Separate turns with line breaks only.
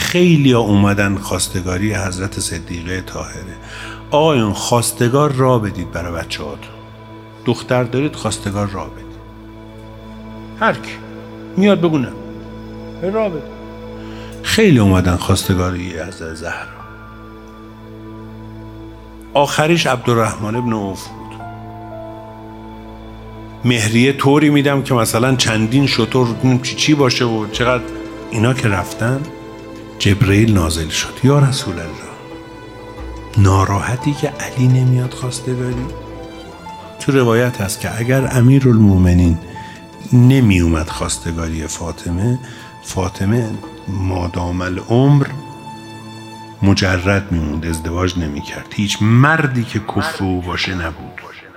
خیلی ها اومدن خواستگاری حضرت صدیقه طاهره. آقایون خواستگار را بدید برای بچه هاتون. دختر دارید خواستگار را بدید. هر کی میاد بگونم را بدید. خیلی اومدن خواستگاری از زهرا. آخریش عبدالرحمن ابن عوف بود. مهریه طوری میدم که مثلا چندین شتر چی باشه و چقدر. اینا که رفتن جبرئیل نازل شد. یا رسول الله ناراحتی که علی نمیاد خواستگاری؟ تو روایت هست که اگر امیرالمومنین نمی اومد خواستگاری فاطمه مادام العمر مجرد میموند، ازدواج نمی کرد. هیچ مردی که کفر او باشه نبود.